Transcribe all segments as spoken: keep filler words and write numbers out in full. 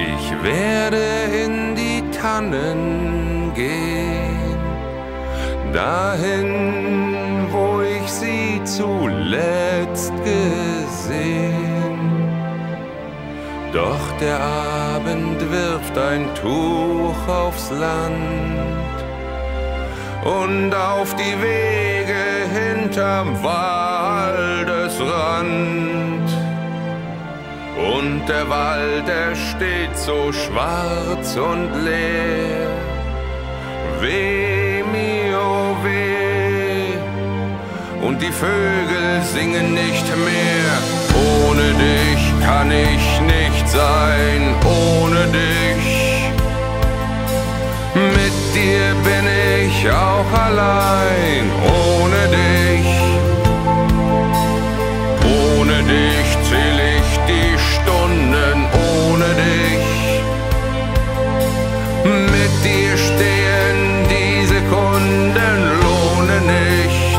Ich werde in die Tannen gehen, dahin, wo ich sie zuletzt gesehen. Doch der Abend wirft ein Tuch aufs Land und auf die Wege hinterm Waldesrand. Und der Wald, er steht so schwarz und leer. Weh, mio, weh. Und die Vögel singen nicht mehr. Ohne dich kann ich nicht sein, ohne dich. Mit dir bin ich auch allein, ohne dich. Ohne dich zähl ich die Stunden, ohne dich. Mit dir stehen die Sekunden, lohne nicht.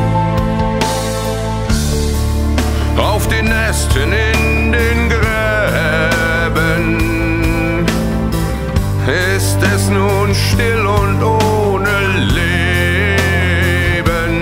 Auf den Nesten in den Gräben ist es nun still und ohne Leben.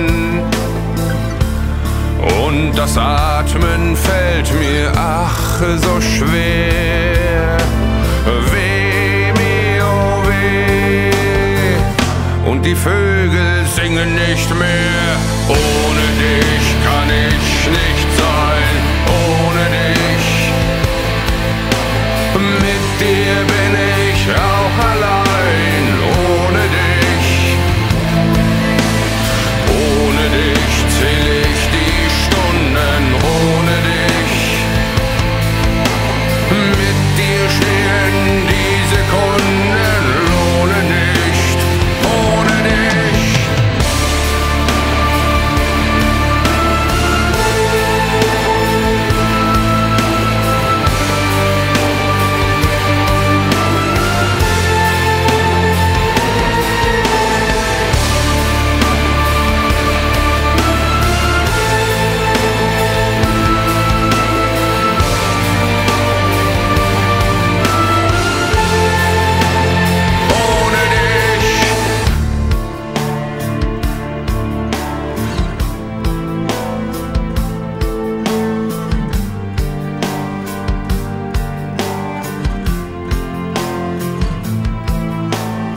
Und das Atmen fällt mir ach so schwer. Weh, mio, weh. Und die Vögel singen nicht mehr. Ohne dich kann ich nicht sein, ohne dich. Mit dir bin ich auch allein, ohne dich. Ohne dich zähl ich die Stunden, ohne dich. Mit dir stehen die Sekunden, lohne nicht, ohne dich.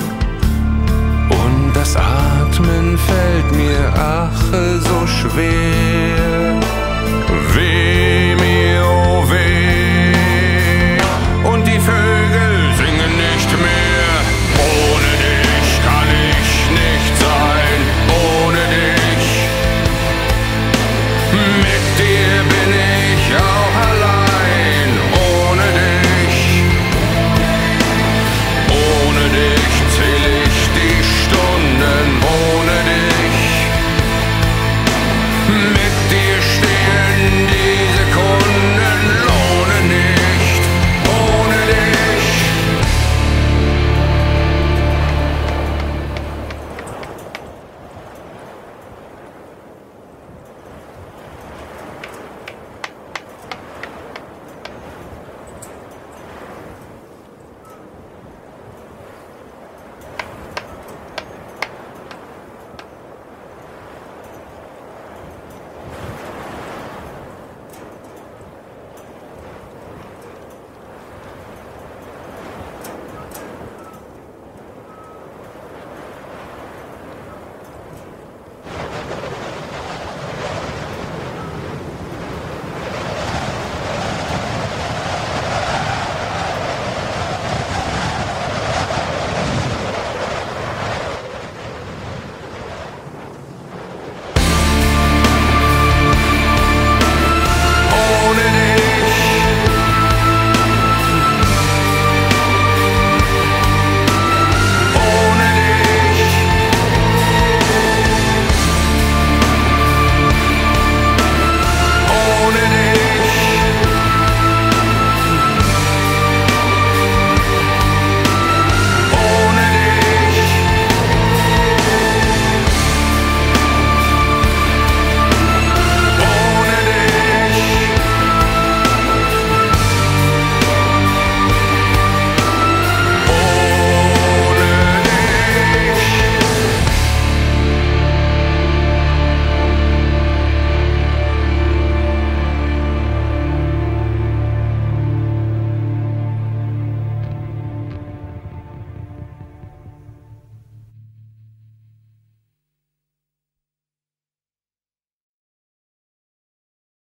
Das Atmen fällt mir ach so schwer.